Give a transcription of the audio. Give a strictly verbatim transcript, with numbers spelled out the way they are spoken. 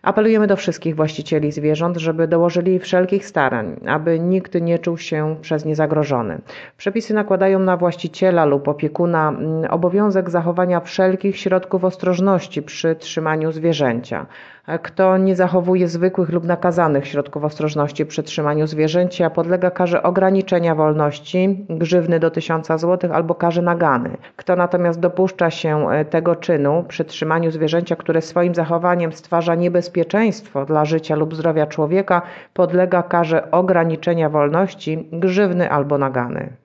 Apelujemy do wszystkich właścicieli zwierząt, żeby dołożyli wszelkich starań, aby nikt nie czuł się przez nie zagrożony. Przepisy nakładają na właściciela lub opiekuna obowiązek zachowania wszelkich środków ostrożności przy trzymaniu zwierzęcia. Kto nie zachowuje zwykłych lub nakazanych środków ostrożności przy trzymaniu zwierzęcia, podlega karze ograniczenia wolności, grzywny do tysiąca złotych albo karze nagany. Kto natomiast dopuszcza się tego czynu przy trzymaniu zwierzęcia, które swoim zachowaniem stwarza niebezpieczeństwo dla życia lub zdrowia człowieka, podlega karze ograniczenia wolności, grzywny albo nagany.